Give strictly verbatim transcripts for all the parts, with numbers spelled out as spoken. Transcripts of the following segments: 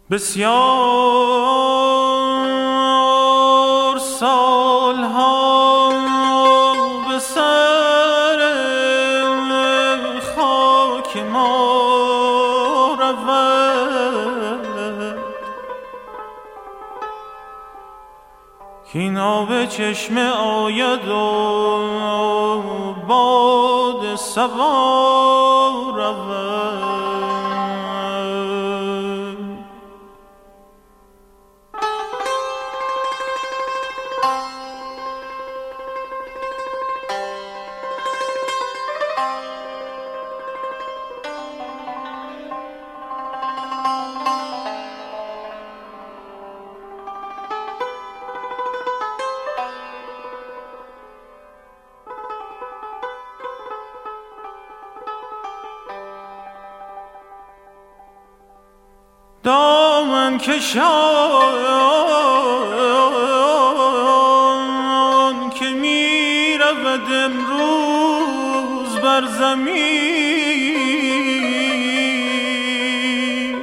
بسیار سالها به سر خاک ما رود کین آب چشمه آید و باد صبا رود. دامن کشان که می رود امروز بر زمین،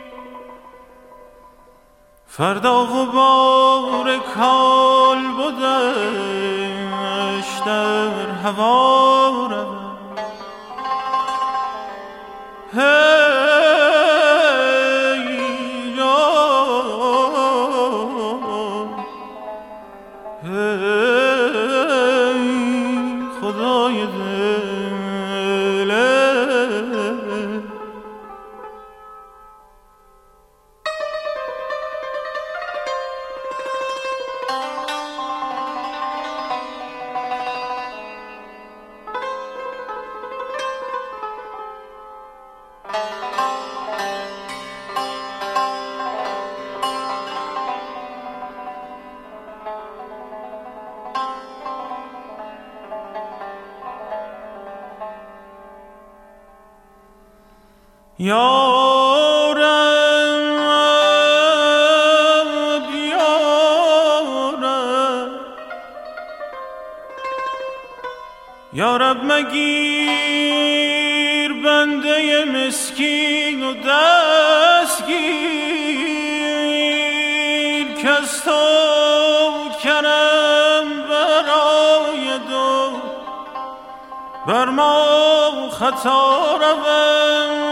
فردا غبار کال بودش در هوا رود. خدای دل یا رب یا رب یا رب مگیر بنده مسکین و دستگیر که از تو کرم برای دو بر ما خطا رود.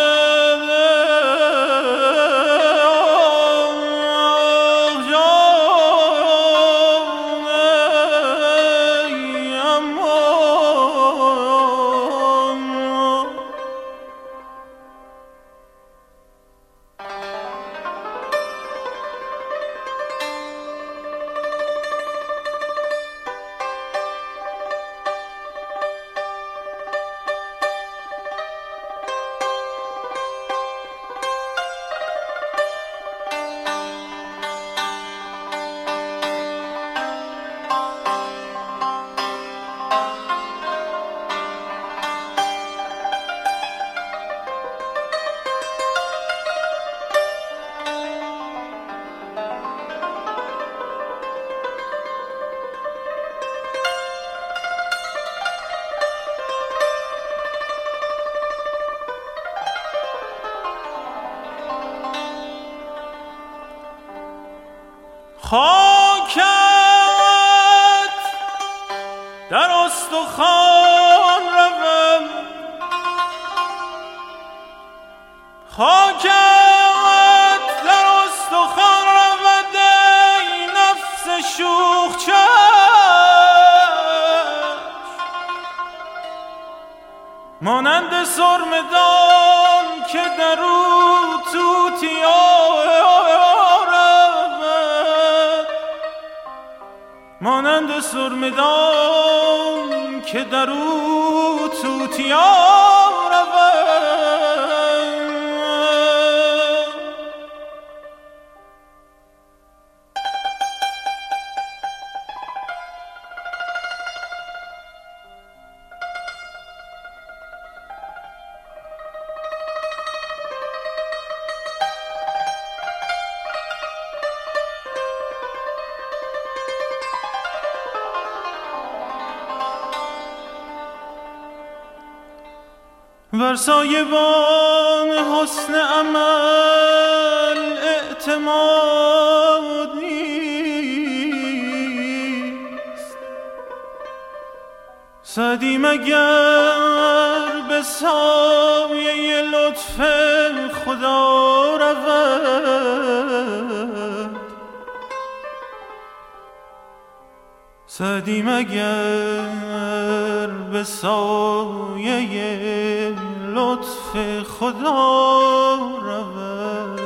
خاکت در استخوان روم، خاکت در استخوان رود ای نفس شوخ چشم، مانند سرمدان که در او توتیا مانند سرمدان که در او توتیا رود. بر سایبان حسن عمل اعتماد نیست. سعدی مگر به سایه لطف خدا رود، سعدی مگر به سایه لطف خدا رود.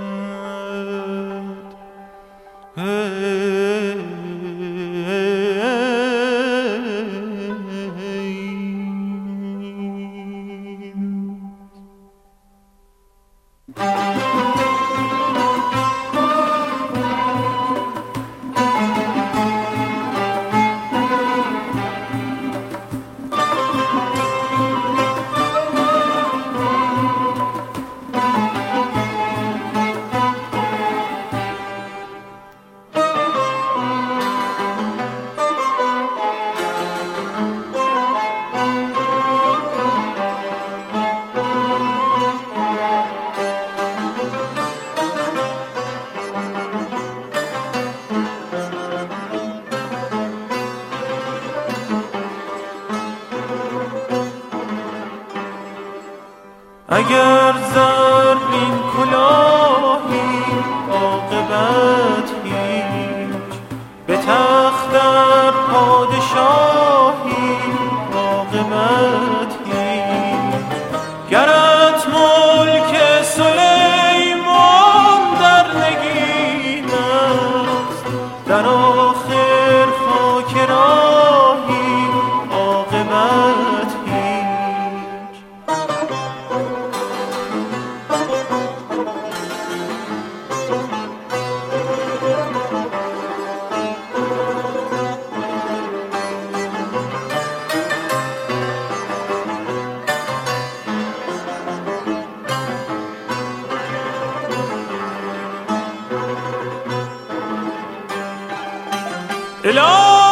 اگر زرین کلاهی عاقبت هیچ، به تخت در پادشاهی عاقبت هیچ. گرت ملک سلیمان در نگین است، در آخر خاک راهی عاقبت هیچ. الهی